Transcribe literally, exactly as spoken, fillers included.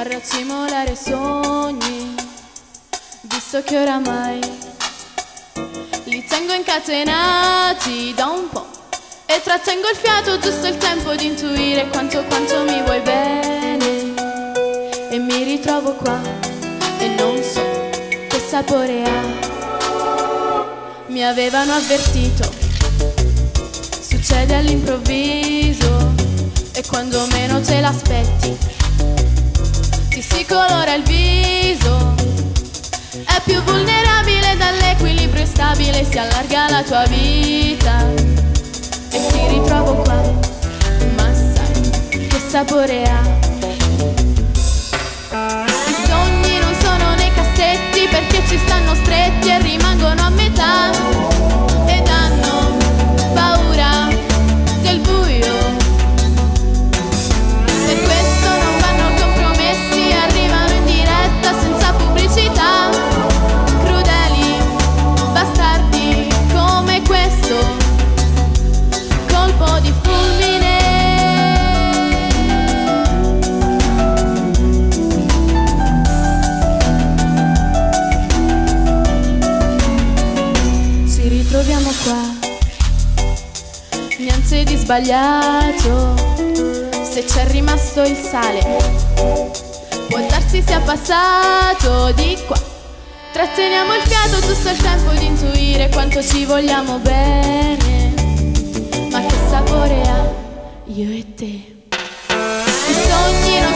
a raccimolare sogni, visto che oramai li tengo incatenati da un po' e trattengo il fiato, giusto il tempo di intuire quanto quanto mi vuoi bene. E mi ritrovo qua e non so che sapore ha. Mi avevano avvertito, succede all'improvviso e quando meno te l'aspetti ti si colora il viso. È più vulnerabile dall'equilibrio instabile, si allarga la tua vita e ti ritrovo qua, ma sai che sapore ha. I sogni non sono nei cassetti perché ci stanno stretti e rimangono a metà ed hanno paura del buio. Per questo non vanno compromessi, arrivano in diretta senza pubblicità. Crudeli bastardi come questo colpo di fulmine. Ci ritroviamo qua, niente di sbagliato, se c'è rimasto il sale può darsi sia passato di qua. Tratteniamo il fiato, giusto il tempo di intuire quanto ci vogliamo bene. Ma che sapore ha io e te? I sogni non